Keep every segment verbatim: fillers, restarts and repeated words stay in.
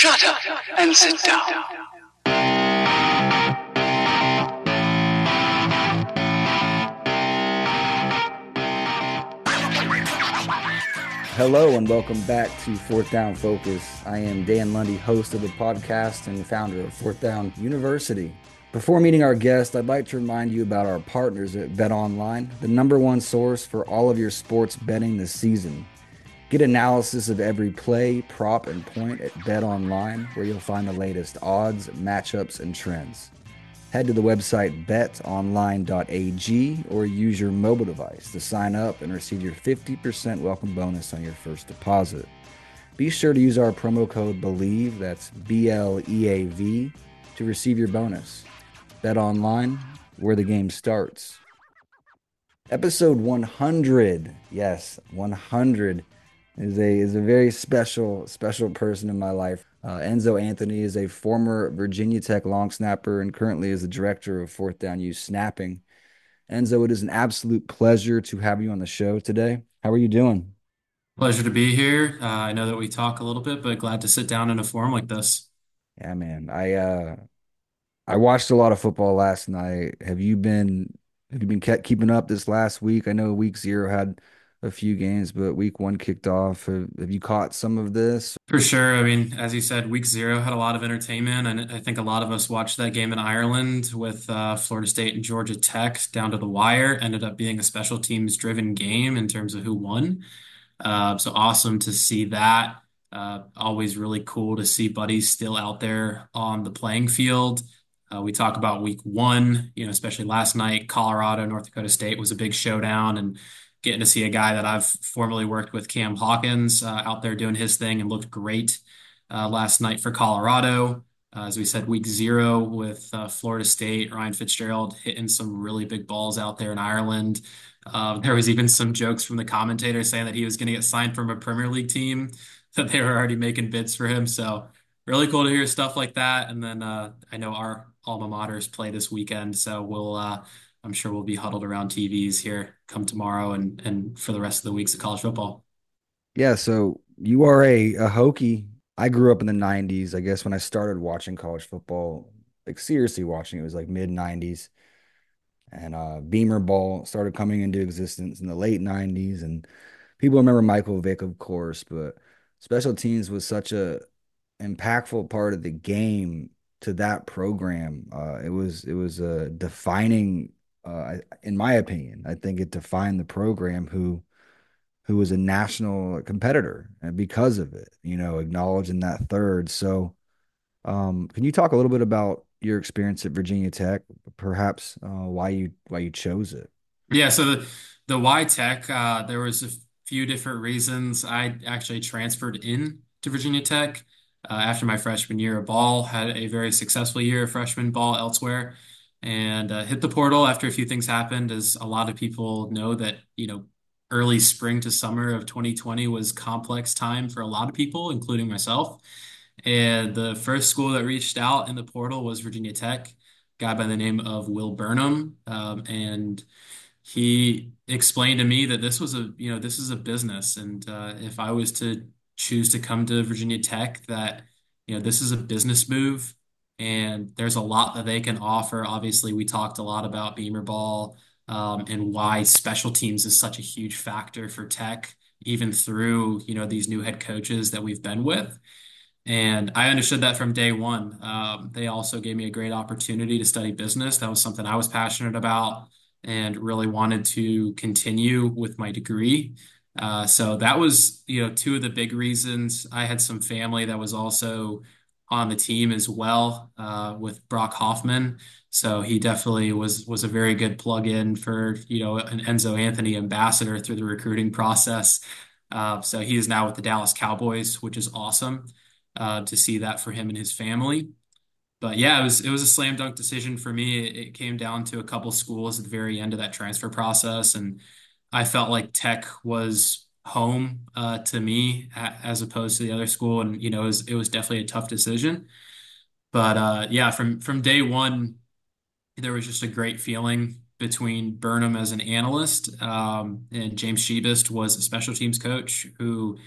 Shut up and sit down. Hello and welcome back to Fourth Down Focus. I am Dan Lundy, host of the podcast and founder of Fourth Down University. Before meeting our guest, I'd like to remind you about our partners at BetOnline, the number one source for all of your sports betting this season. Get analysis of every play, prop, and point at BetOnline, where you'll find the latest odds, matchups, and trends. Head to the website bet online dot a g or use your mobile device to sign up and receive your fifty percent welcome bonus on your first deposit. Be sure to use our promo code BELIEVE, that's B L E A V, to receive your bonus. BetOnline, where the game starts. Episode one hundred, yes, one hundred is a is a very special special person in my life. Uh, Enzo Anthony is a former Virginia Tech long snapper and currently is the director of Fourth Down U Snapping. Enzo, it is an absolute pleasure to have you on the show today. How are you doing? Pleasure to be here. Uh, I know that we talk a little bit, but glad to sit down in a forum like this. Yeah, man. I uh I watched a lot of football last night. Have you been have you been kept keeping up this last week? I know week zero had a few games, but week one kicked off. Have, have you caught some of this? For sure. I mean, as you said, week zero had a lot of entertainment, and I think a lot of us watched that game in Ireland with uh, Florida State and Georgia Tech down to the wire. Ended up being a special teams driven game in terms of who won. Uh, so awesome to see that. Uh, always really cool to see buddies still out there on the playing field. Uh, we talk about week one, you know, especially last night, Colorado, North Dakota State was a big showdown, and getting to see a guy that I've formerly worked with, Cam Hawkins, uh, out there doing his thing and looked great uh, last night for Colorado. Uh, as we said, week zero with uh, Florida State, Ryan Fitzgerald hitting some really big balls out there in Ireland. Uh, there was even some jokes from the commentator saying that he was going to get signed from a Premier League team, that they were already making bids for him. So really cool to hear stuff like that. And then uh, I know our alma maters play this weekend, so we'll uh, I'm sure we'll be huddled around T Vs here come tomorrow and and for the rest of the weeks of college football. Yeah, so you are a, a Hokie. I grew up in the nineties. I guess when I started watching college football, like seriously watching, it was like mid nineties. And uh, Beamer Ball started coming into existence in the late nineties. And people remember Michael Vick, of course, but special teams was such a impactful part of the game to that program. Uh, it was it was a defining, uh, in my opinion, I think it defined the program who who was a national competitor and because of it, you know, acknowledging that third. So, um, can you talk a little bit about your experience at Virginia Tech, perhaps uh, why you why you chose it? Yeah, so the the Y Tech, uh, there was a few different reasons. I actually transferred in to Virginia Tech uh, after my freshman year of ball, had a very successful year of freshman ball elsewhere, and uh, hit the portal after a few things happened. As a lot of people know that, you know, early spring to summer of twenty twenty was complex time for a lot of people, including myself. And the first school that reached out in the portal was Virginia Tech, a guy by the name of Will Burnham, um, and he explained to me that this was a, you know, this is a business. And uh, if I was to choose to come to Virginia Tech, that, you know, this is a business move and there's a lot that they can offer. Obviously, we talked a lot about Beamer Ball um, and why special teams is such a huge factor for Tech, even through, you know, these new head coaches that we've been with. And I understood that from day one. Um, they also gave me a great opportunity to study business. That was something I was passionate about and really wanted to continue with my degree. Uh, so that was, you know, two of the big reasons. I had some family that was also on the team as well, uh, with Brock Hoffman. So he definitely was was a very good plug-in for, you know, an Enzo Anthony ambassador through the recruiting process. Uh, so he is now with the Dallas Cowboys, which is awesome uh, to see that for him and his family. But yeah, it was it was a slam dunk decision for me. It, it came down to a couple schools at the very end of that transfer process, and I felt like Tech was home uh, to me a, as opposed to the other school. And you know, it was it was definitely a tough decision. But uh, yeah, from from day one, there was just a great feeling between Burnham as an analyst um, and James Shebist was a special teams coach who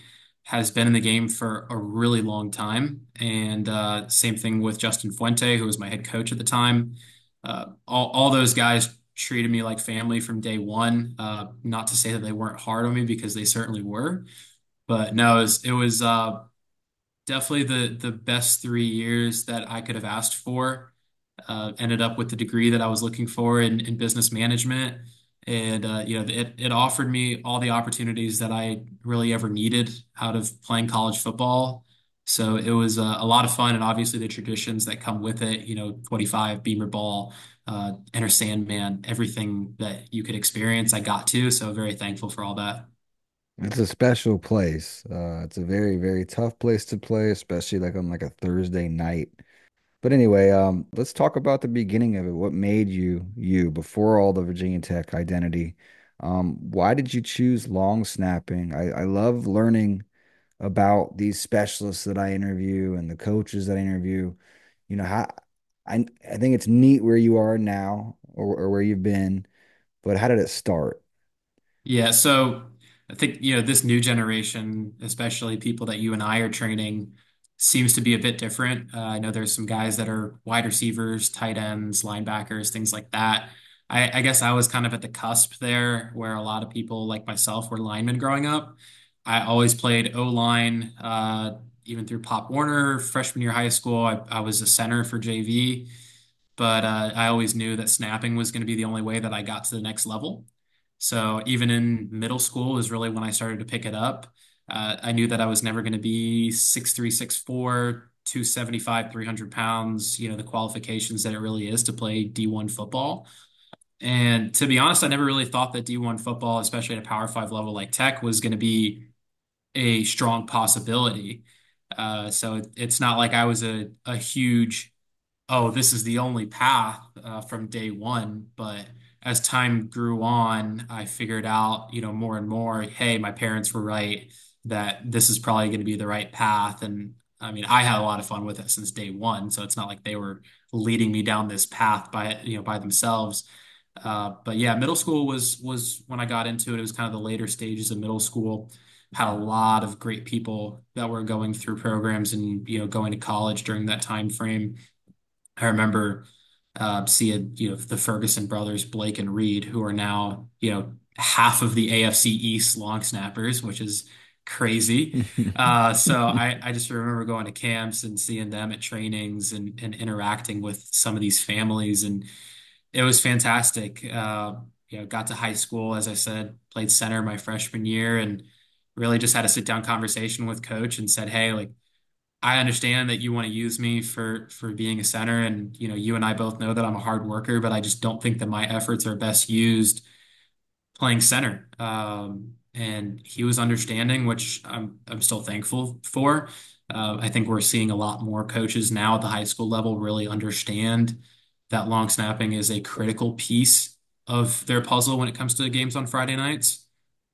has been in the game for a really long time. And uh, same thing with Justin Fuente, who was my head coach at the time. Uh, all, all those guys treated me like family from day one. Uh, not to say that they weren't hard on me because they certainly were, but no, it was, it was uh, definitely the the best three years that I could have asked for. Uh, ended up with the degree that I was looking for in, in business management, and uh, you know it it offered me all the opportunities that I really ever needed out of playing college football. So it was uh, a lot of fun, and obviously the traditions that come with it. You know, twenty-five Beamer ball, uh, Enter Sandman, everything that you could experience, I got to. So very thankful for all that. It's a special place. Uh, it's a very, very tough place to play, especially like on like a Thursday night. But anyway, um, let's talk about the beginning of it. What made you you before all the Virginia Tech identity? Um, why did you choose long snapping? I, I love learning about these specialists that I interview and the coaches that I interview. You know, how I I think it's neat where you are now or, or where you've been, but how did it start? Yeah, so I think, you know, this new generation, especially people that you and I are training, seems to be a bit different. Uh, I know there's some guys that are wide receivers, tight ends, linebackers, things like that. I, I guess I was kind of at the cusp there where a lot of people like myself were linemen growing up. I always played O-line, uh, even through Pop Warner, freshman year high school. I, I was a center for J V, but uh, I always knew that snapping was going to be the only way that I got to the next level. So even in middle school is really when I started to pick it up. Uh, I knew that I was never going to be six three, six four, two seventy-five, three hundred pounds, you know, the qualifications that it really is to play D one football. And to be honest, I never really thought that D one football, especially at a Power Five level like Tech, was going to be a strong possibility. Uh, so it, it's not like I was a, a huge oh, this is the only path uh, from day one. But as time grew on, I figured out, you know, more and more, hey, my parents were right that this is probably going to be the right path. And I mean, I had a lot of fun with it since day one. So it's not like they were leading me down this path by, you know, by themselves. Uh, but yeah, middle school was was when I got into it. It was kind of the later stages of middle school. Had a lot of great people that were going through programs and you know going to college during that time frame. I remember uh, seeing, you know, the Ferguson brothers, Blake and Reed, who are now, you know, half of the A F C East long snappers, which is crazy. Uh, so I, I just remember going to camps and seeing them at trainings and, and interacting with some of these families. And it was fantastic. Uh, you know, got to high school, as I said, played center my freshman year and really just had a sit down conversation with coach and said, hey, like, I understand that you want to use me for for being a center, and you know, you and I both know that I'm a hard worker, but I just don't think that my efforts are best used playing center. Um, and he was understanding, which I'm I'm still thankful for. Uh, I think we're seeing a lot more coaches now at the high school level really understand that long snapping is a critical piece of their puzzle when it comes to games on Friday nights.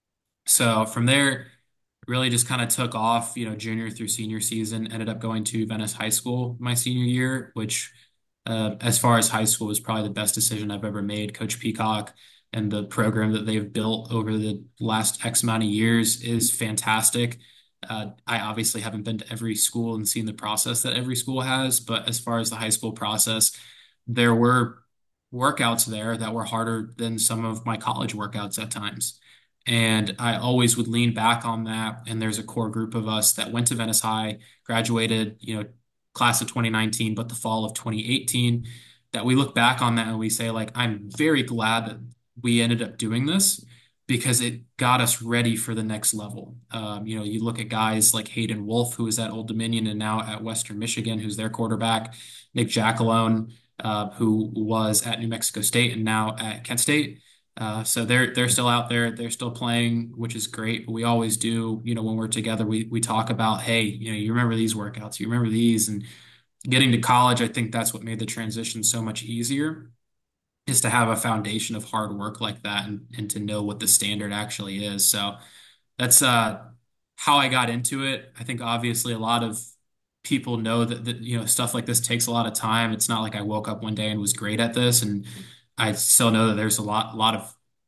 So from there really just kind of took off, you know, junior through senior season, ended up going to Venice High School my senior year, which, uh, as far as high school, was probably the best decision I've ever made. Coach Peacock and the program that they've built over the last X amount of years is fantastic. Uh, I obviously haven't been to every school and seen the process that every school has, but as far as the high school process, there were workouts there that were harder than some of my college workouts at times. And I always would lean back on that. And there's a core group of us that went to Venice High, graduated, you know, class of twenty nineteen, but the fall of twenty eighteen, that we look back on that and we say, like, I'm very glad that we ended up doing this because it got us ready for the next level. Um, you know, you look at guys like Hayden Wolf, who is at Old Dominion and now at Western Michigan, who's their quarterback, Nick Jackalone, uh, who was at New Mexico State and now at Kent State. Uh, so they're they're still out there. They're still playing, which is great. But we always do, you know, when we're together, we we talk about, hey, you know, you remember these workouts, you remember these, and getting to college, I think that's what made the transition so much easier, is to have a foundation of hard work like that and and to know what the standard actually is. So that's uh how I got into it. I think obviously a lot of people know that, that you know stuff like this takes a lot of time. It's not like I woke up one day and was great at this, and I still know that there's a lot lot of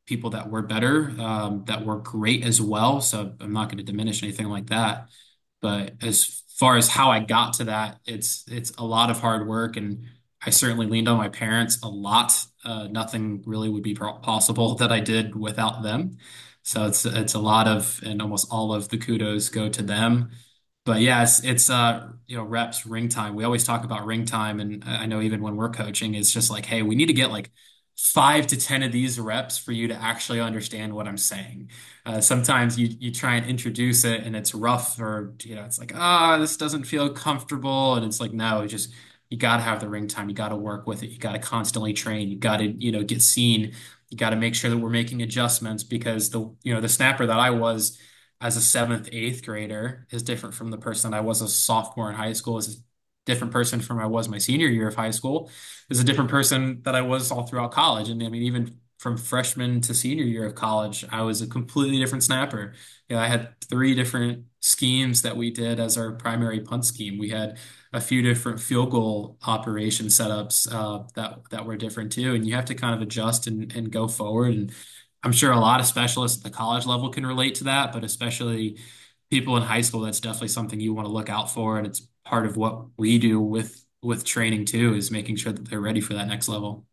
people that were better, um, that were great as well. So I'm not going to diminish anything like that. But as far as how I got to that, it's it's a lot of hard work, and I certainly leaned on my parents a lot. Uh, nothing really would be pro- possible that I did without them. So it's it's a lot of, and almost all of the kudos go to them. But yeah, it's it's uh you know reps, ring time. We always talk about ring time, and I know even when we're coaching, it's just like, hey, we need to get like five to ten of these reps for you to actually understand what I'm saying. Uh, sometimes you you try and introduce it, and it's rough, or you know, it's like, ah, this doesn't feel comfortable, and it's like, no, it just you got to have the ring time. You got to work with it. You got to constantly train. You got to you know get seen. You got to make sure that we're making adjustments because the you know the snapper that I was as a seventh, eighth grader is different from the person I was a sophomore in high school, is a different person from I was my senior year of high school, is a different person that I was all throughout college. And I mean, even from freshman to senior year of college, I was a completely different snapper. You know, I had three different schemes that we did as our primary punt scheme. We had a few different field goal operation setups uh, that that were different too, and you have to kind of adjust and, and go forward. And I'm sure a lot of specialists at the college level can relate to that, but especially people in high school, that's definitely something you want to look out for. And it's part of what we do with with training too, is making sure that they're ready for that next level.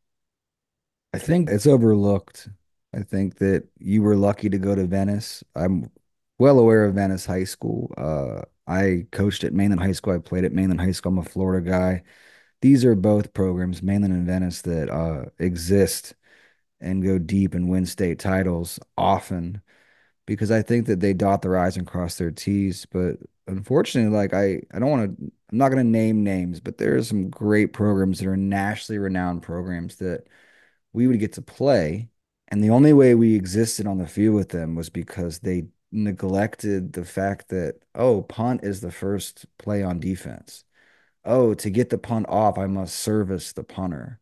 I think it's overlooked. I think that you were lucky to go to Venice. I'm well aware of Venice High School. Uh, I coached at Mainland High School. I played at Mainland High School. I'm a Florida guy. These are both programs, Mainland and Venice, that uh, exist and go deep and win state titles often because I think that they dot their I's and cross their T's. But unfortunately, like I, I don't want to, I'm not going to name names, but there are some great programs that are nationally renowned programs that we would get to play. And the only way we existed on the field with them was because they neglected the fact that, oh, punt is the first play on defense. Oh, to get the punt off, I must service the punter.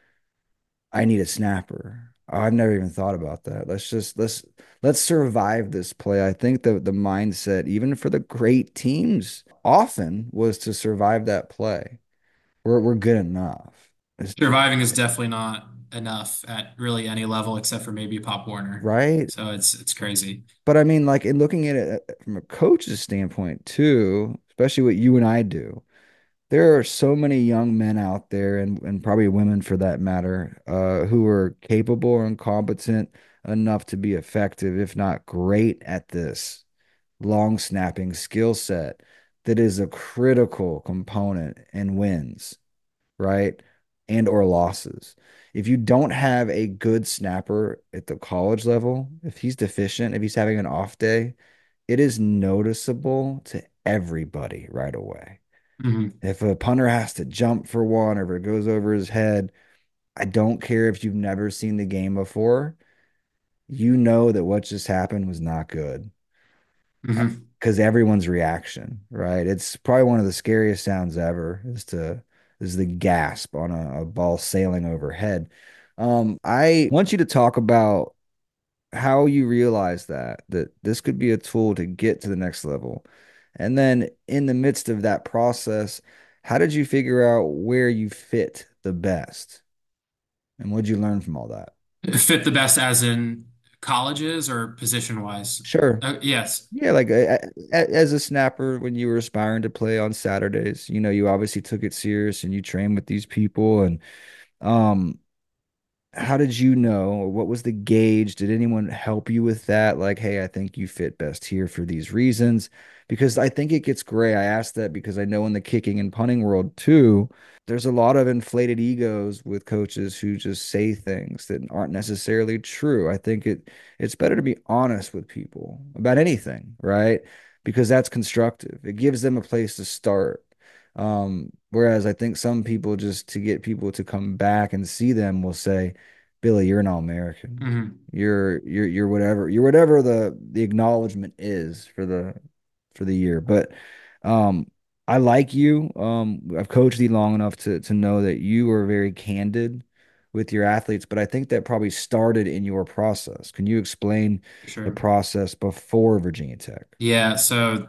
I need a snapper. Oh, I've never even thought about that. Let's just let's let's survive this play. I think the the mindset, even for the great teams, often was to survive that play. We're we're good enough. It's, Surviving is definitely not enough at really any level except for maybe Pop Warner. right? So it's it's crazy. But I mean, like in looking at it uh, from a coach's standpoint too, especially what you and I do, there are so many young men out there, and, and probably women for that matter, uh, who are capable and competent enough to be effective, if not great at this long snapping skill set that is a critical component in wins, right? And or losses. If you don't have a good snapper at the college level, if he's deficient, if he's having an off day, it is noticeable to everybody right away. Hmm. If a punter has to jump for one or if it goes over his head, I don't care if you've never seen the game before, you know that what just happened was not good Hmm. because everyone's reaction, right? It's probably one of the scariest sounds ever is to is the gasp on a, a ball sailing overhead. Um, I want you to talk about how you realize that that this could be a tool to get to the next level. And then in the midst of that process, how did you figure out where you fit the best? And what did you learn from all that? Fit the best as in colleges or position wise? Sure. Uh, yes, Yeah, like a, a- as a snapper, when you were aspiring to play on Saturdays, you know, you obviously took it serious and you trained with these people. And um, how did you know? What was the gauge? Did anyone help you with that? Like, hey, I think you fit best here for these reasons. Because I think it gets gray. I asked that because I know in the kicking and punting world too, there's a lot of inflated egos with coaches who just say things that aren't necessarily true. I think it it's better to be honest with people about anything, right? Because that's constructive. It gives them a place to start. Um, whereas I think some people just to get people to come back and see them will say, Billy, you're an All-American. hmm You're you're you're whatever you're whatever the the acknowledgement is for the for the year. But um I like you. Um I've coached you long enough to to know that you are very candid with your athletes, but I think that probably started in your process. Can you explain for the sure. process before Virginia Tech? Yeah. So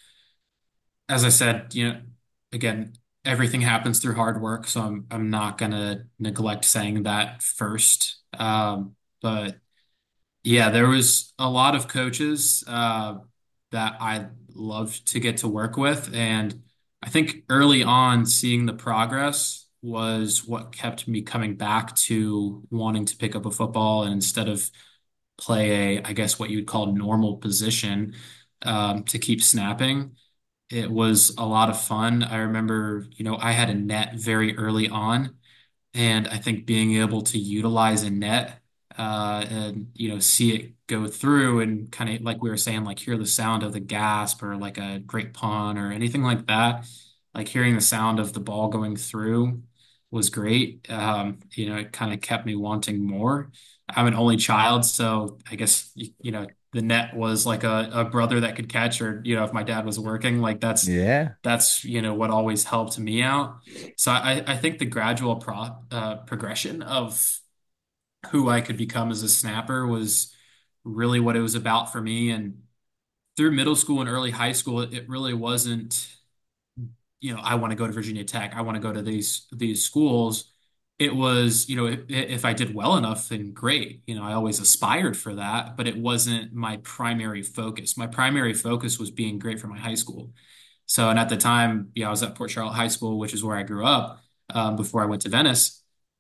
as I said, you know, again, everything happens through hard work. So I'm I'm not gonna neglect saying that first. Um, but Yeah, there was a lot of coaches uh, that I loved to get to work with. And I think early on, seeing the progress was what kept me coming back to wanting to pick up a football and instead of play a, I guess what you would call normal position, um, to keep snapping. It was a lot of fun. I remember, you know, I had a net very early on. And I think being able to utilize a net uh, and you know see it go through and kind of like we were saying, like hear the sound of the gasp or like a great pun or anything like that, like hearing the sound of the ball going through was great. Um, you know, it kind of kept me wanting more. I'm an only child, so I guess you, you know the net was like a, a brother that could catch, or you know if my dad was working, like that's Yeah, that's you know what always helped me out. So I, I think the gradual pro, uh, progression of who I could become as a snapper was really what it was about for me. And through middle school and early high school, it really wasn't, you know, I want to go to Virginia Tech. I want to go to these these schools. It was, you know, if, if I did well enough, then great. You know, I always aspired for that, but it wasn't my primary focus. My primary focus was being great for my high school. So, and at the time, yeah, I was at Port Charlotte High School, which is where I grew up, um, before I went to Venice.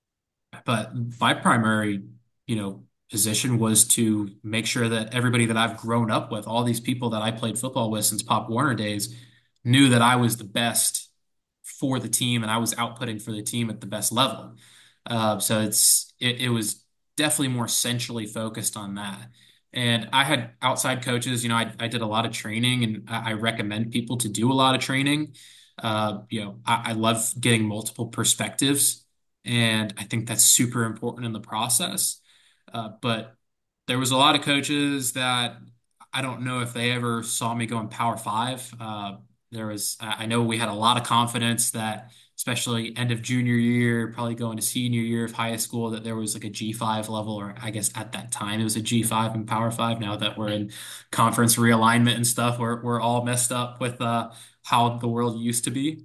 But my primary, you know, position was to make sure that everybody that I've grown up with, all these people that I played football with since Pop Warner days, knew that I was the best for the team and I was outputting for the team at the best level. Uh, so it's it, it was definitely more centrally focused on that. And I had outside coaches, you know, I, I did a lot of training and I, I recommend people to do a lot of training. Uh, you know, I, I love getting multiple perspectives, and I think that's super important in the process. Uh, but there was a lot of coaches that I don't know if they ever saw me going Power Five. Uh, there was, I I know we had a lot of confidence that, especially end of junior year, probably going to senior year of high school, that there was like a G five level, or I guess at that time it was a G five and Power Five. Now that we're in conference realignment and stuff, we're we're all messed up with uh, how the world used to be.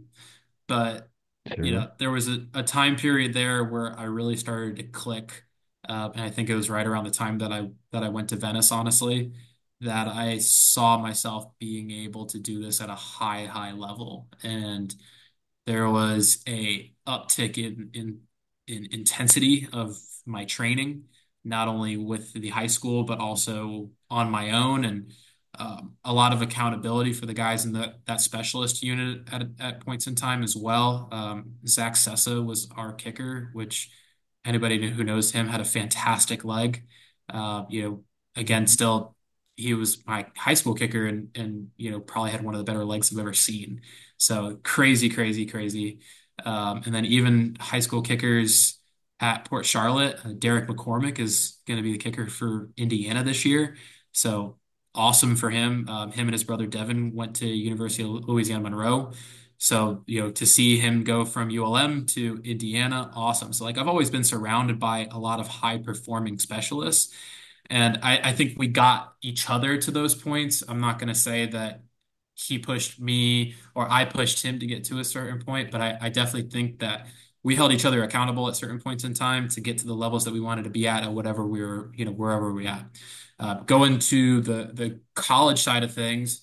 But you sure. know, there was a, a time period there where I really started to click. Uh, and I think it was right around the time that I that I went to Venice, honestly, that I saw myself being able to do this at a high, high level. And there was a uptick in in in intensity of my training, not only with the high school, but also on my own, and um, a lot of accountability for the guys in the, that specialist unit at, at points in time as well. Um, Zach Sessa was our kicker, which anybody who knows him had a fantastic leg. Uh, you know, again, still he was my high school kicker, and and you know probably had one of the better legs I've ever seen. So crazy, crazy, crazy. Um, and then even high school kickers at Port Charlotte, uh, Derek McCormick is going to be the kicker for Indiana this year. So awesome for him. Um, him and his brother Devin went to University of Louisiana Monroe. So, you know, to see him go from U L M to Indiana, awesome. So, like, I've always been surrounded by a lot of high performing specialists. And I, I think we got each other to those points. I'm not going to say that he pushed me or I pushed him to get to a certain point, but I, I definitely think that we held each other accountable at certain points in time to get to the levels that we wanted to be at, or whatever we were, you know, wherever we at. Uh, going to the the college side of things,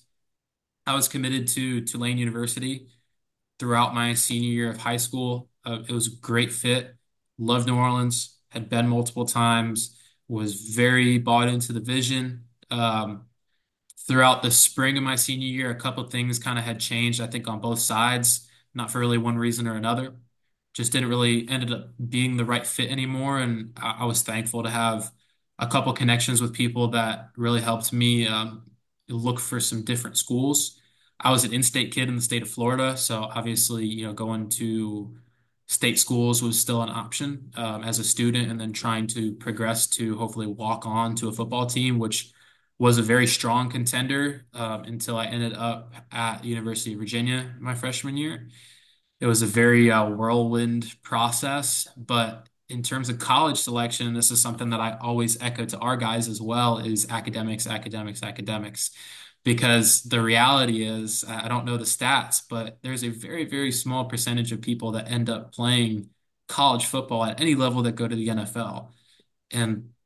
I was committed to Tulane University throughout my senior year of high school. Uh, it was a great fit. Loved New Orleans, had been multiple times, was very bought into the vision. Um, throughout the spring of my senior year, a couple of things kind of had changed, I think, on both sides, not for really one reason or another. Just didn't really ended up being the right fit anymore. And I, I was thankful to have a couple connections with people that really helped me um, look for some different schools. I was an in-state kid in the state of Florida, so obviously, you know, going to state schools was still an option um, as a student, and then trying to progress to hopefully walk on to a football team, which was a very strong contender um, until I ended up at University of Virginia my freshman year. It was a very uh, whirlwind process, but in terms of college selection, this is something that I always echo to our guys as well, is academics, academics, academics. Because the reality is, I I don't know the stats, but there's a very, very small percentage of people that end up playing college football at any level that go to the N F L. And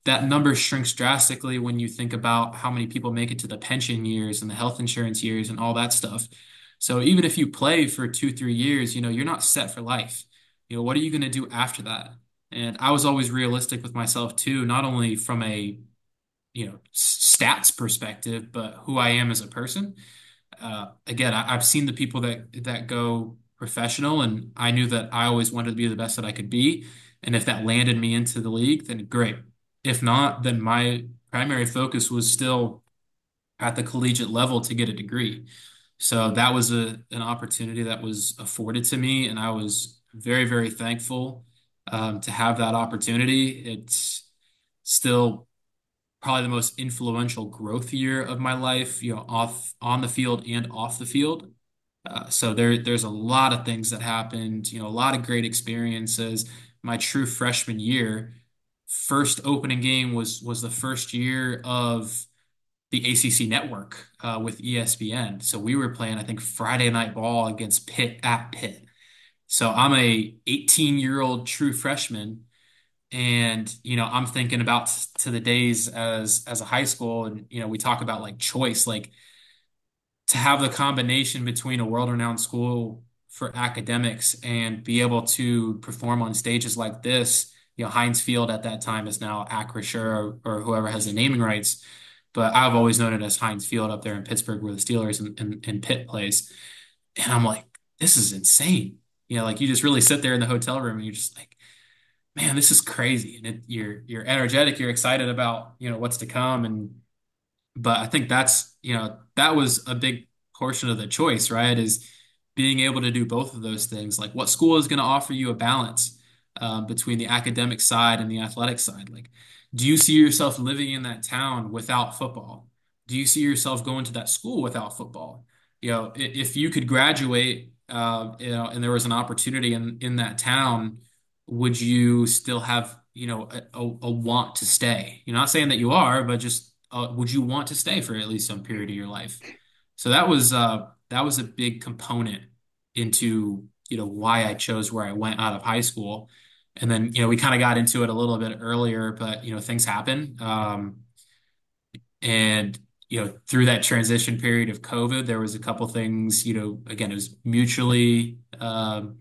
that number shrinks drastically when you think about how many people make it to the pension years and the health insurance years and all that stuff. So even if you play for two, three years, you know, you're not set for life. You know, what are you going to do after that? And I was always realistic with myself too, not only from a, you know, stats perspective, but who I am as a person. Uh, again, I, I've seen the people that that go professional, and I knew that I always wanted to be the best that I could be. And if that landed me into the league, then great. If not, then my primary focus was still at the collegiate level to get a degree. So that was a an opportunity that was afforded to me, and I was very, very thankful um, to have that opportunity. It's still probably the most influential growth year of my life, you know, off on the field and off the field. Uh, so there, there's a lot of things that happened, you know, a lot of great experiences. My true freshman year, first opening game was was the first year of the A C C network uh, with E S P N. So we were playing, I think, Friday night ball against Pitt at Pitt. So I'm a eighteen year old true freshman, and, you know, I'm thinking about to the days as as a high school, and, you know, we talk about like choice, like to have the combination between a world-renowned school for academics and be able to perform on stages like this. You know, Heinz Field at that time is now Acrisure, or, or whoever has the naming rights, but I've always known it as Heinz Field up there in Pittsburgh, where the Steelers and, and, and Pitt plays. And I'm like, this is insane. You know, like you just really sit there in the hotel room and you're just like, man, this is crazy. And it, you're you're energetic, you're excited about, you know, what's to come. And but I think that's, you know, that was a big portion of the choice, right? Is being able to do both of those things. Like what school is going to offer you a balance um, between the academic side and the athletic side? Like, do you see yourself living in that town without football? Do you see yourself going to that school without football? You know, i- if you could graduate, uh, you know, and there was an opportunity in in that town, would you still have, you know, a, a, a want to stay? You're not saying that you are, but just uh, would you want to stay for at least some period of your life? So that was uh that was a big component into, you know, why I chose where I went out of high school. And then, you know, we kind of got into it a little bit earlier, but, you know, things happen. Um, and, you know, through that transition period of COVID, there was a couple things, you know, again, it was mutually um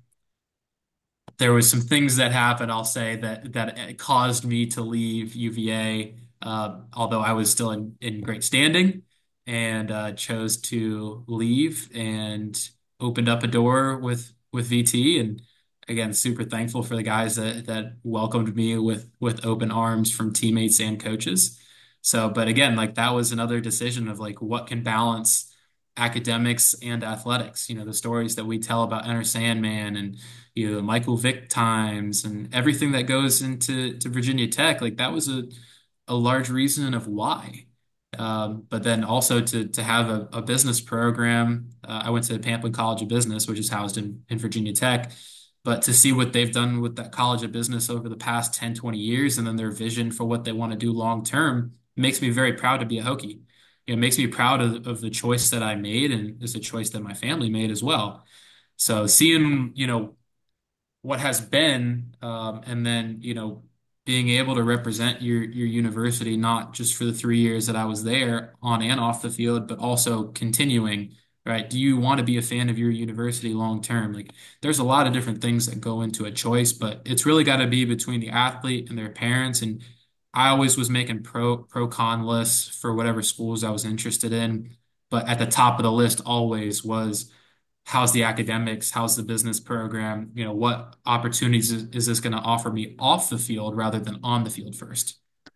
there was some things that happened, I'll say, that that caused me to leave U V A, uh, although I was still in, in great standing, and uh, chose to leave and opened up a door with with V T. And again, super thankful for the guys that that welcomed me with with open arms from teammates and coaches. So, but again, like that was another decision of like what can balance academics and athletics. You know, the stories that we tell about Enter Sandman and, you know, Michael Vick times and everything that goes into to Virginia Tech, like that was a a large reason of why. Um, but then also to to have a, a business program. Uh, I went to Pamplin College of Business, which is housed in, in Virginia Tech. But to see what they've done with that College of Business over the past ten, twenty years, and then their vision for what they want to do long term makes me very proud to be a Hokie. It makes me proud of, of the choice that I made, and it's a choice that my family made as well. So seeing, you know, what has been, um, and then, you know, being able to represent your your university, not just for the three years that I was there on and off the field, but also continuing, right? Do you want to be a fan of your university long term? Like, there's a lot of different things that go into a choice, but it's really got to be between the athlete and their parents. And I always was making pro pro con lists for whatever schools I was interested in, but at the top of the list always was, how's the academics? How's the business program? You know, what opportunities is, is this going to offer me off the field rather than on the field first?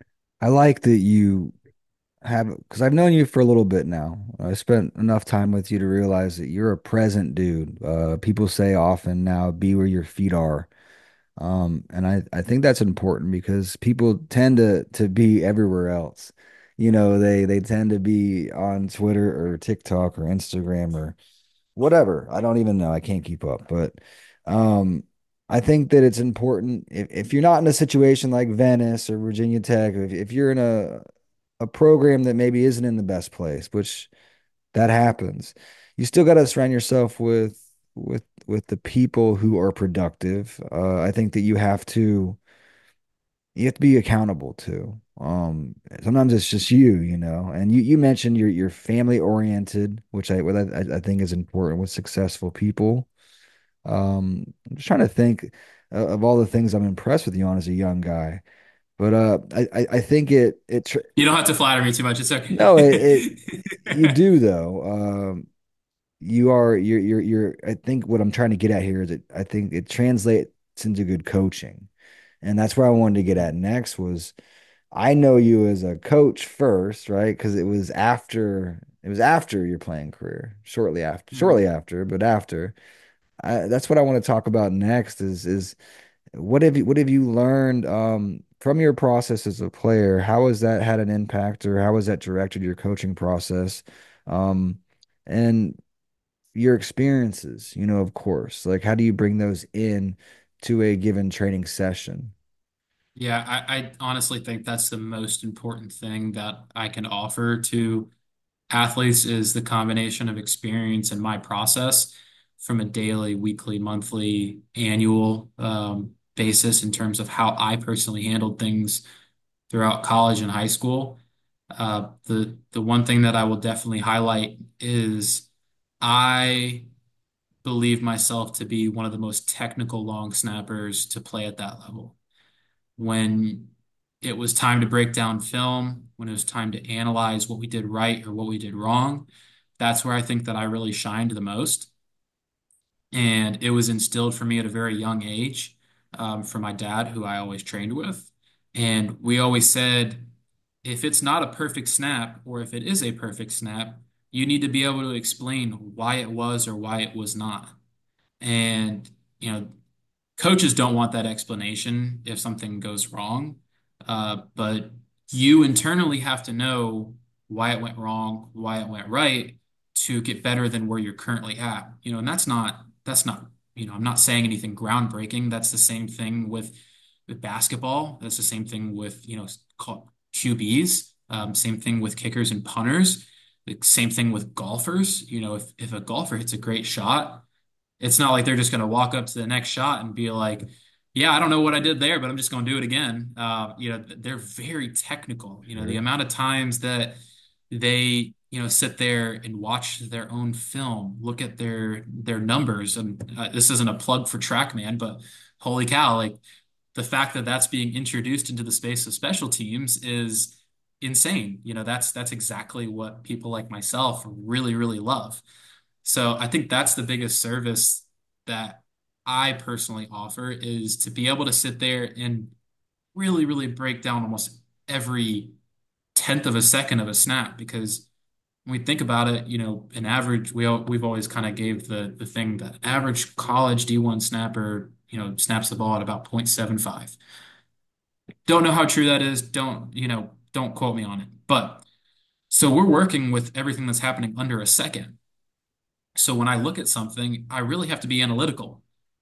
I like that you have, because I've known you for a little bit now. I spent enough time with you to realize that you're a present dude. Uh, people say often now, be where your feet are. Um, and I, I think that's important because people tend to to be everywhere else. You know, they they tend to be on Twitter or TikTok or Instagram or whatever. I don't even know. I can't keep up. But um, I think that it's important if, if you're not in a situation like Venice or Virginia Tech, if, if you're in a a program that maybe isn't in the best place, which that happens, you still got to surround yourself with with with the people who are productive. Uh, I think that you have to you have to be accountable too. Um, sometimes it's just you, you know. And you you mentioned you're you're family oriented, which I what I, I think is important with successful people. Um, I'm just trying to think uh, of all the things I'm impressed with you on as a young guy. But uh, I I, I think it it tr You don't have to flatter me too much. It's no it, it you okay. do though. Um, you are you're you're you're. I think what I'm trying to get at here is that I think it translates into good coaching, and that's where I wanted to get at next was I know you as a coach first, right? Because it was after it was after your playing career, shortly after, shortly Mhm. after, but after. I, that's what I want to talk about next is is what have you what have you learned um from your process as a player? How has that had an impact or how has that directed your coaching process? Um, and your experiences, you know, of course. Like how do you bring those in to a given training session? Yeah, I, I honestly think that's the most important thing that I can offer to athletes is the combination of experience and my process from a daily, weekly, monthly, annual um, basis in terms of how I personally handled things throughout college and high school. Uh, the the one thing that I will definitely highlight is I believe myself to be one of the most technical long snappers to play at that level. When it was time to break down film, when it was time to analyze what we did right or what we did wrong, that's where I think that I really shined the most. And it was instilled for me at a very young age um, from my dad, who I always trained with. And we always said, if it's not a perfect snap, or if it is a perfect snap, you need to be able to explain why it was or why it was not. And, you know, coaches don't want that explanation if something goes wrong. Uh, but you internally have to know why it went wrong, why it went right to get better than where you're currently at. You know, and that's not that's not, you know, I'm not saying anything groundbreaking. That's the same thing with with basketball. That's the same thing with, you know, called Q Bs. Um, same thing with kickers and punters. The same thing with golfers. You know, if if a golfer hits a great shot, it's not like they're just going to walk up to the next shot and be like, yeah, I don't know what I did there, but I'm just going to do it again. Uh, you know, they're very technical. You know, the Sure. amount of times that they, you know, sit there and watch their own film, look at their their numbers. And uh, this isn't a plug for TrackMan, but holy cow, like the fact that that's being introduced into the space of special teams is insane. You know, that's that's exactly what people like myself really, really love. So I think that's the biggest service that I personally offer is to be able to sit there and really, really break down almost every tenth of a second of a snap. Because when we think about it, you know, an average, we all, we've always kind of gave the the thing that average college D one snapper, you know, snaps the ball at about point seven five. Don't know how true that is. Don't, you know, don't quote me on it. But so we're working with everything that's happening under a second. So when I look at something, I really have to be analytical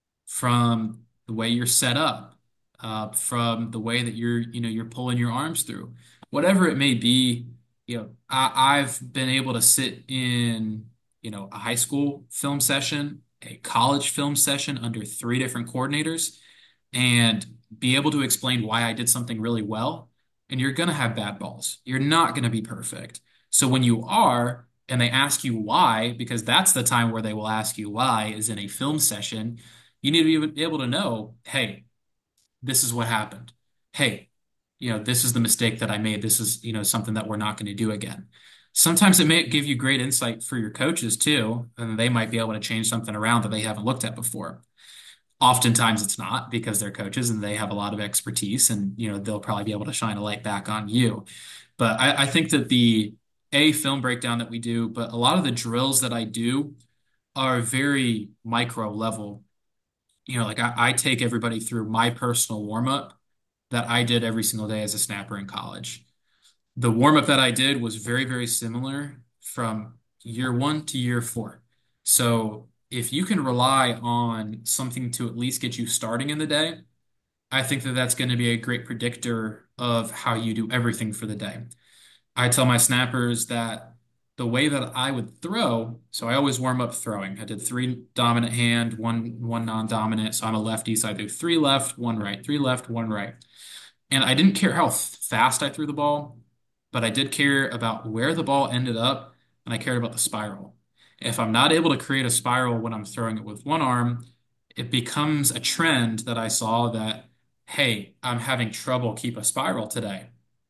from the way you're set up, uh, from the way that you're, you know, you're pulling your arms through, whatever it may be. You know, I, I've been able to sit in, you know, a high school film session, a college film session under three different coordinators, and be able to explain why I did something really well. And you're going to have bad balls. You're not going to be perfect. So when you are, and they ask you why, because that's the time where they will ask you why, is in a film session, you need to be able to know, hey, this is what happened. Hey, you know, this is the mistake that I made. This is, you know, something that we're not going to do again. Sometimes it may give you great insight for your coaches too, and they might be able to change something around that they haven't looked at before. Oftentimes it's not because they're coaches and they have a lot of expertise and, you know, they'll probably be able to shine a light back on you. But I, I think that the A film breakdown that we do, but a lot of the drills that I do are very micro level. You know, like I, I take everybody through my personal warm up that I did every single day as a snapper in college. The warm up that I did was very, very similar from year one to year four. So if you can rely on something to at least get you starting in the day, I think that that's going to be a great predictor of how you do everything for the day. I tell my snappers that the way that I would throw, so I always warm up throwing. I did three dominant hand, one one non-dominant. So I'm a lefty, so I do three left, one right, three left, one right. And I didn't care how fast I threw the ball, but I did care about where the ball ended up, and I cared about the spiral. If I'm not able to create a spiral when I'm throwing it with one arm, it becomes a trend that I saw that, hey, I'm having trouble keep a spiral today.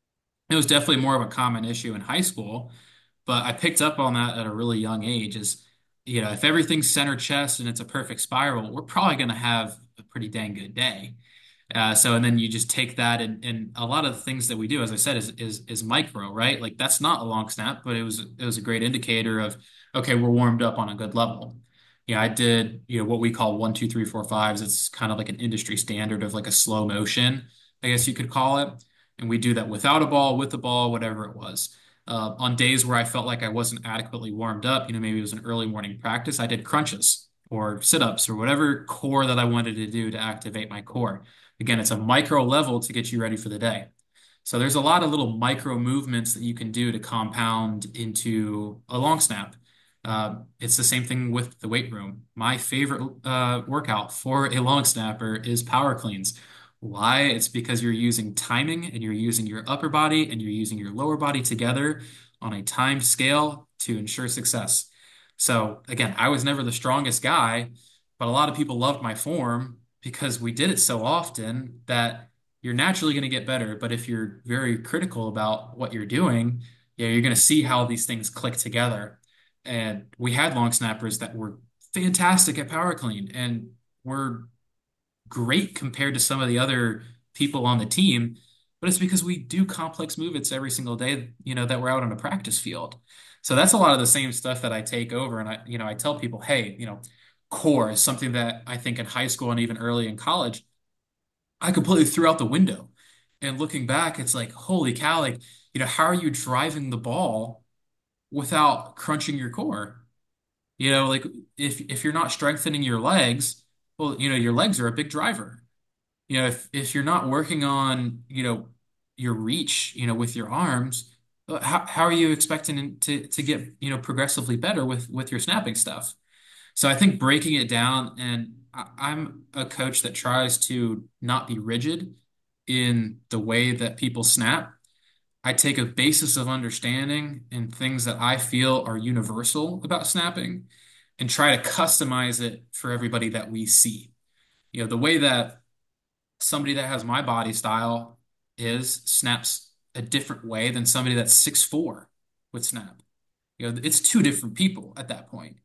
It was definitely more of a common issue in high school, but I picked up on that at a really young age is, you know, if everything's center chest and it's a perfect spiral, we're probably going to have a pretty dang good day. Uh, so, and then you just take that and, and a lot of the things that we do, as I said, is, is, is micro, right? Like that's not a long snap, but it was, it was a great indicator of, okay, we're warmed up on a good level. Yeah, I did, you know, what we call one, two, three, four, fives. It's kind of like an industry standard of like a slow motion, I guess you could call it. And we do that without a ball, with the ball, whatever it was. Uh, on days where I felt like I wasn't adequately warmed up, you know, maybe it was an early morning practice, I did crunches or sit-ups or whatever core that I wanted to do to activate my core. Again, it's a micro level to get you ready for the day. So there's a lot of little micro movements that you can do to compound into a long snap. Uh, it's the same thing with the weight room. My favorite uh, workout for a long snapper is power cleans. Why? It's because you're using timing and you're using your upper body and you're using your lower body together on a timed scale to ensure success. So again, I was never the strongest guy, but a lot of people loved my form because we did it so often that you're naturally going to get better. But if you're very critical about what you're doing, yeah, you're going to see how these things click together. And we had long snappers that were fantastic at power clean and were great compared to some of the other people on the team. But it's because we do complex movements every single day, you know, that we're out on a practice field. So that's a lot of the same stuff that I take over. And I, you know, I tell people, hey, you know, core is something that I think in high school and even early in college, I completely threw out the window. And looking back, it's like, holy cow, like, you know, how are you driving the ball without crunching your core? You know, like if if you're not strengthening your legs, well, you know, your legs are a big driver. You know, if if you're not working on, you know, your reach, you know, with your arms, uh, how how are you expecting to to get, you know, progressively better with with your snapping stuff? So I think breaking it down, and I, I'm a coach that tries to not be rigid in the way that people snap. I take a basis of understanding and things that I feel are universal about snapping and try to customize it for everybody that we see. You know, the way that somebody that has my body style is snaps a different way than somebody that's six foot four would snap. You know, it's two different people at that point.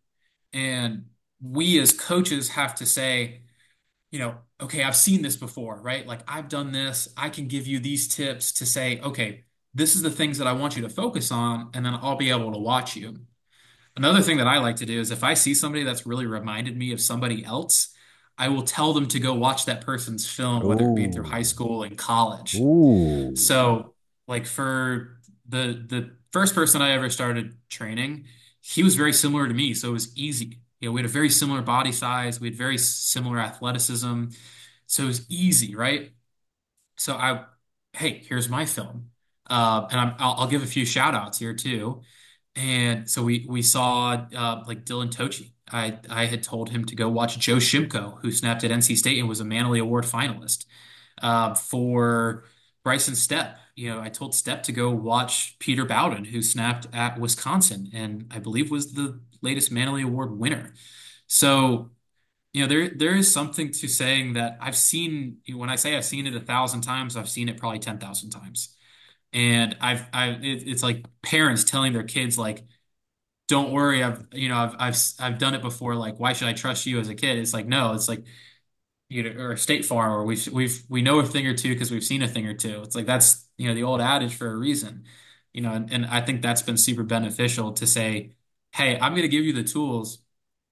And we as coaches have to say, you know, okay, I've seen this before, right? Like I've done this. I can give you these tips to say, okay, this is the things that I want you to focus on, and then I'll be able to watch you. Another thing that I like to do is if I see somebody that's really reminded me of somebody else, I will tell them to go watch that person's film, whether it be through high Oh, school and college. ooh. So, like for the the first person I ever started training, he was very similar to me, so it was easy. You know, we had a very similar body size, we had very similar athleticism, so it was easy, right? So I, hey, here's my film, uh, and I'm, I'll, I'll give a few shout outs here too. And so we we saw uh, like Dylan Tochi. I I had told him to go watch Joe Shimko, who snapped at N C State and was a Manley Award finalist. Uh, for Bryson Stepp, you know, I told Stepp to go watch Peter Bowden, who snapped at Wisconsin and I believe was the latest Manley Award winner. So, you know, there there is something to saying that I've seen, when I say I've seen it a thousand times, I've seen it probably ten thousand times. And I've, I, it, it's like parents telling their kids, like, don't worry, I've, you know, I've, I've, I've done it before. Like, why should I trust you as a kid? It's like, no, it's like, you know, or State Farm, or we've, we've, we know a thing or two because we've seen a thing or two. It's like, that's, you know, the old adage for a reason, you know, and, and I think that's been super beneficial to say, hey, I'm going to give you the tools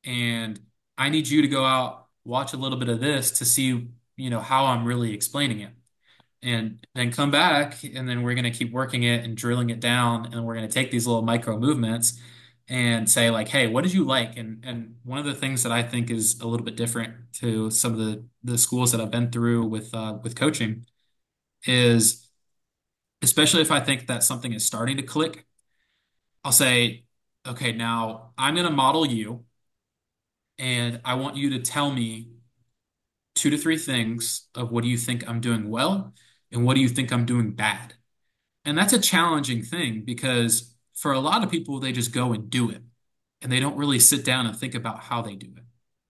and I need you to go out, watch a little bit of this to see, you know, how I'm really explaining it and then come back and then we're going to keep working it and drilling it down and we're going to take these little micro movements and say like, hey, what did you like? And and one of the things that I think is a little bit different to some of the the schools that I've been through with uh, with coaching is, especially if I think that something is starting to click, I'll say, okay, now I'm going to model you and I want you to tell me two to three things of what do you think I'm doing well And what do you think I'm doing bad? And that's a challenging thing because for a lot of people, they just go and do it and they don't really sit down and think about how they do it.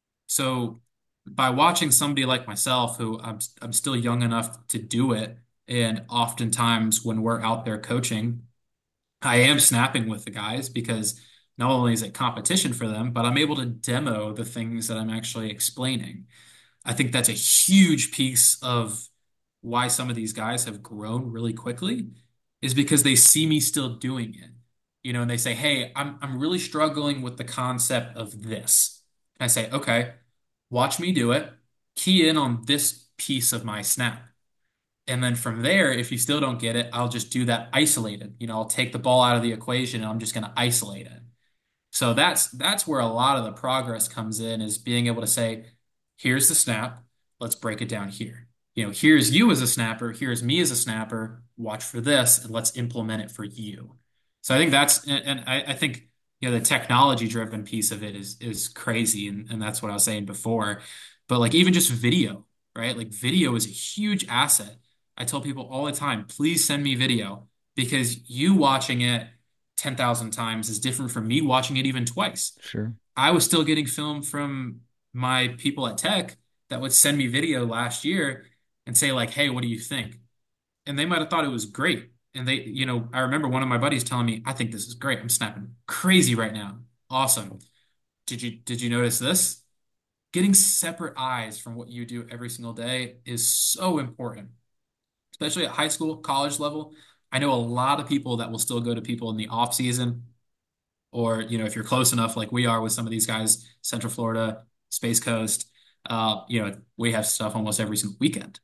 So by watching somebody like myself, who I'm I'm still young enough to do it, and oftentimes when we're out there coaching, I am snapping with the guys because not only is it competition for them, but I'm able to demo the things that I'm actually explaining. I think that's a huge piece of why some of these guys have grown really quickly is because they see me still doing it. You know, and they say, "Hey, I'm I'm really struggling with the concept of this." And I say, "Okay, watch me do it. Key in on this piece of my snap." And then from there, if you still don't get it, I'll just do that isolated. You know, I'll take the ball out of the equation and I'm just going to isolate it. So that's that's where a lot of the progress comes in is being able to say, here's the snap, let's break it down here. You know, here's you as a snapper, here's me as a snapper, watch for this, and let's implement it for you. So I think that's and, and I, I think you know the technology driven piece of it is is crazy, and, and that's what I was saying before. But like even just video, right? Like video is a huge asset. I tell people all the time, please send me video because you watching it ten thousand times is different from me watching it even twice. Sure. I was still getting film from my people at Tech that would send me video last year and say like, "Hey, what do you think?" And they might have thought it was great. And they, you know, I remember one of my buddies telling me, "I think this is great. I'm snapping crazy right now. Awesome. Did you did you notice this?" Getting separate eyes from what you do every single day is so important, especially at high school, college level. I know a lot of people that will still go to people in the off season or you know if you're close enough like we are with some of these guys, Central Florida, Space Coast, uh, you know we have stuff almost every single weekend.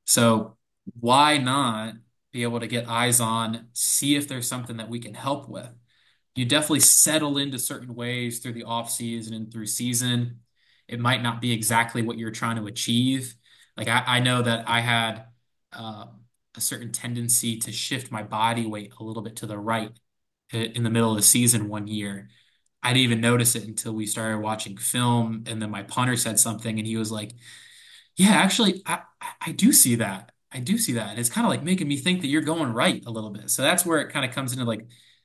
So why not be able to get eyes on, see if there's something that we can help with? You definitely settle into certain ways through the off season and through season. It might not be exactly what you're trying to achieve. Like I, I know that I had uh, a certain tendency to shift my body weight a little bit to the right in the middle of the season one year. I didn't even notice it until we started watching film, and then my punter said something, and he was like, "Yeah, actually, I I do see that. I do see that." And it's kind of like making me think that you're going right a little bit. So that's where it kind of comes into like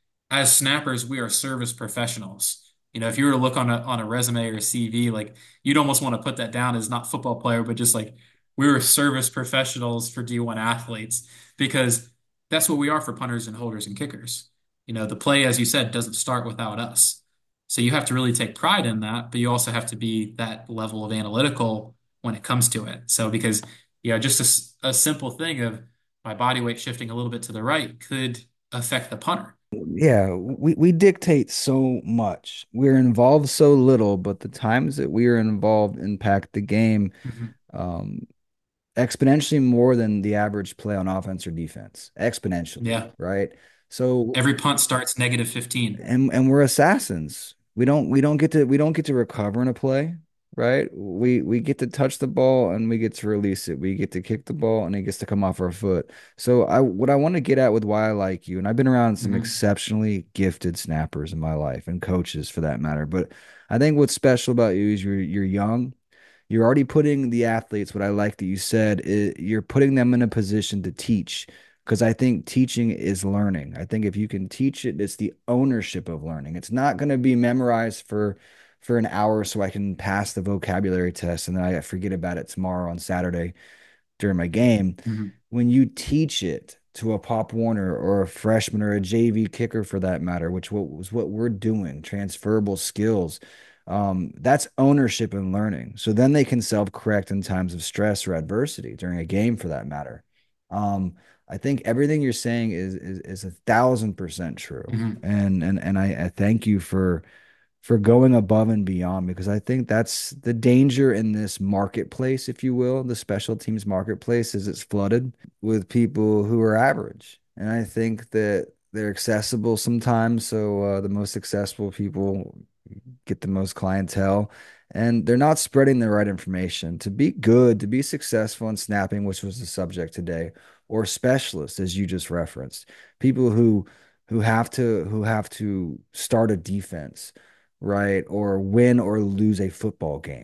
as snappers, we are service professionals. You know, if you were to look on a on a resume or a C V, like you'd almost want to put that down as not football player, but just like we were service professionals for D one athletes because that's what we are for punters and holders and kickers. You know, the play, as you said, doesn't start without us. So you have to really take pride in that, but you also have to be that level of analytical when it comes to it. So because, you know, just a, s- a simple thing of my body weight shifting a little bit to the right could affect the punter. Yeah, we, we dictate so much. We're involved so little, but the times that we are involved impact the game Mhm. um, exponentially more than the average play on offense or defense. Exponentially, Yeah. right? So Every punt starts negative fifteen. and and we're assassins. We don't we don't get to we don't get to recover in a play, right? We we get to touch the ball and we get to release it. We get to kick the ball and it gets to come off our foot. So I what I want to get at with why I like you, and I've been around some Hmm. exceptionally gifted snappers in my life and coaches for that matter, but I think what's special about you is you're you're young. You're already putting the athletes, what I like that you said, I you're putting them in a position to teach because I think teaching is learning. I think if you can teach it, it's the ownership of learning. It's not going to be memorized for for an hour so I can pass the vocabulary test and then I forget about it tomorrow on Saturday during my game. Hmm. When you teach it to a Pop Warner or a freshman or a J V kicker for that matter, which what was what we're doing, transferable skills, um, that's ownership and learning. So then they can self-correct in times of stress or adversity during a game for that matter. Um, I think everything you're saying is is is a thousand percent true. Hmm. And and and I, I thank you for for going above and beyond because I think that's the danger in this marketplace, if you will, the special teams marketplace, is it's flooded with people who are average. And I think that they're accessible sometimes. So uh, the most successful people get the most clientele and they're not spreading the right information to be good, to be successful in snapping, which was the subject today, or specialists, as you just referenced, people who who have to who have to start a defense, right? Or win or lose a football game.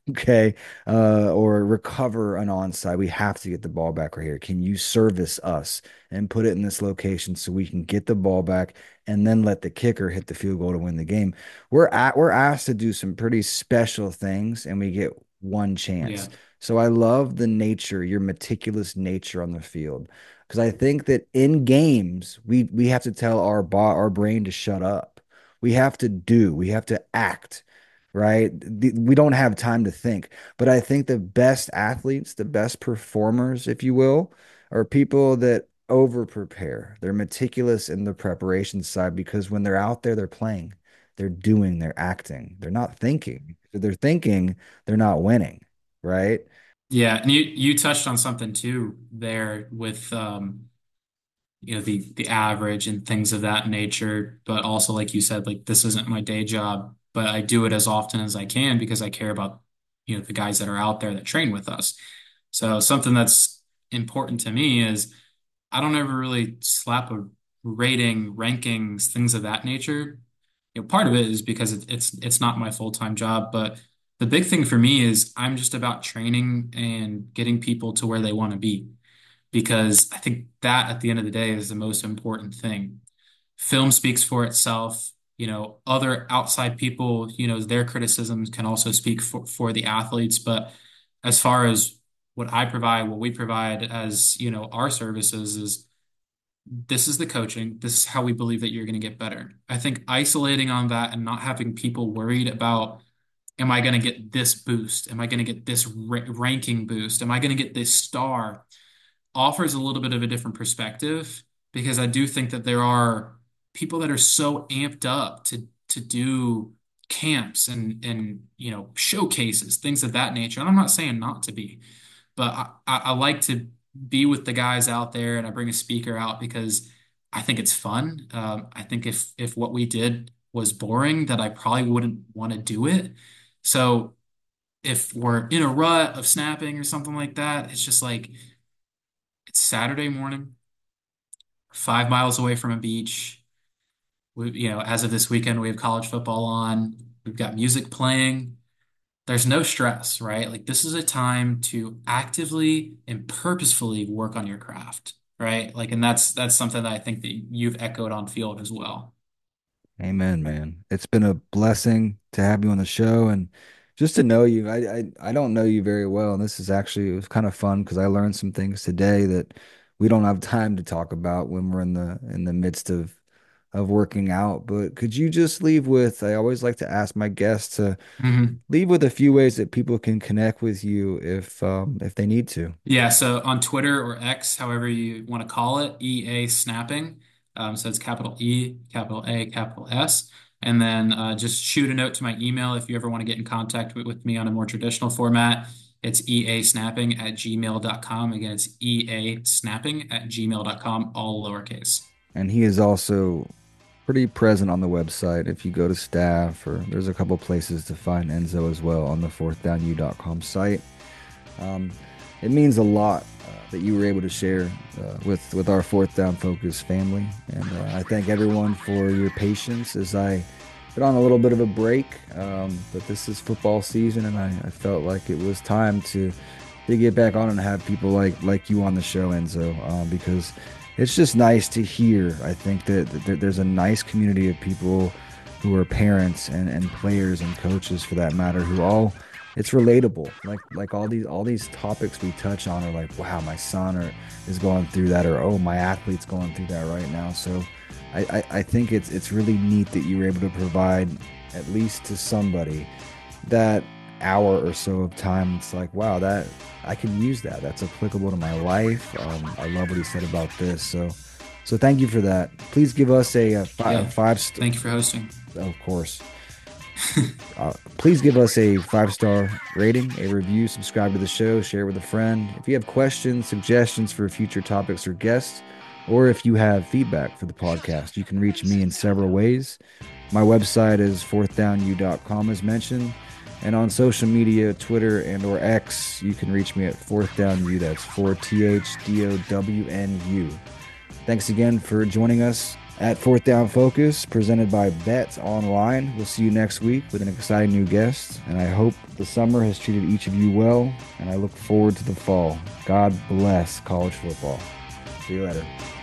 Okay, uh, or recover an onside. We have to get the ball back right here. Can you service us and put it in this location so we can get the ball back and then let the kicker hit the field goal to win the game? We're at we're asked to do some pretty special things, and we get one chance. Yeah. So I love the nature, your meticulous nature on the field, because I think that in games we we have to tell our bo our brain to shut up. We have to do. We have to act, right? The- We don't have time to think. But I think the best athletes, the best performers, if you will, are people that over prepare. They're meticulous in the preparation side because when they're out there, they're playing, they're doing, they're acting, they're not thinking. If they're thinking, they're not winning, right? Yeah, and you you touched on something too there with um you know the the average and things of that nature, but also like you said, like this isn't my day job, but I do it as often as I can because I care about you know the guys that are out there that train with us. So something that's important to me is I don't ever really slap a rating, rankings, things of that nature. You know, part of it is because it, it's it's not my full-time job, but the big thing for me is I'm just about training and getting people to where they want to be because I think that at the end of the day is the most important thing. Film speaks for itself. You know, other outside people, you know, their criticisms can also speak for, for the athletes. But as far as what I provide, what we provide as, you know, our services is this is the coaching. This is how we believe that you're going to get better. I think isolating on that and not having people worried about, am I going to get this boost? Am I going to get this ra ranking boost? Am I going to get this star? Offers a little bit of a different perspective because I do think that there are people that are so amped up to to do camps and and you know showcases, things of that nature. And I'm not saying not to be, but I, I, I like to be with the guys out there and I bring a speaker out because I think it's fun. Um, I think if if what we did was boring, that I probably wouldn't want to do it. So if we're in a rut of snapping or something like that, it's just like it's Saturday morning, five miles away from a beach. We, you know, as of this weekend, we have college football on. We've got music playing. There's no stress, right? Like this is a time to actively and purposefully work on your craft, right? Like, and that's that's something that I think that you've echoed on field as well. Amen, man. It's been a blessing to have you on the show and just to know you. I I, I don't know you very well, and this is actually it was kind of fun because I learned some things today that we don't have time to talk about when we're in the in the midst of of working out. But could you just leave with, I always like to ask my guests to Mhm. leave with a few ways that people can connect with you if um if they need to. Yeah, so on Twitter or X, however you want to call it, E A Snapping. Um, so it's capital E, capital A, capital S. And then uh, just shoot a note to my email if you ever want to get in contact with, with me on a more traditional format. It's easnapping at gmail dot com. Again, it's easnapping at gmail dot com, all lowercase. And he is also pretty present on the website. If you go to staff, or there's a couple places to find Enzo as well on the fourth down u dot com site. Um, it means a lot uh, that you were able to share uh, with with our fourth down focus family, and uh, I thank everyone for your patience as I been on a little bit of a break. Um, but this is football season, and I, I felt like it was time to to get back on and have people like like you on the show, Enzo, um, because it's just nice to hear. I think that, that there- there's a nice community of people who are parents and, and players and coaches for that matter who all it's relatable. Like like all these all these topics we touch on are like, wow, my son or is going through that, or oh, my athlete's going through that right now. So I, I, I think it's it's really neat that you were able to provide at least to somebody that hour or so of time. It's like, wow, that I can use that. That's applicable to my life. Um, I love what he said about this. So, so thank you for that. Please give us a, a, fi- a Yeah. five. St- Thank you for hosting. of course. Uh, please give us a five star rating, a review, subscribe to the show, share with a friend. If you have questions, suggestions for future topics or guests, or if you have feedback for the podcast, you can reach me in several ways. My website is fourth down u dot com as mentioned. And on social media, Twitter and or X, you can reach me at fourth down u. That's four T H D O W N U. Thanks again for joining us at Fourth Down Focus, presented by Bet Online. We'll see you next week with an exciting new guest, and I hope the summer has treated each of you well, and I look forward to the fall. God bless college football. See you later.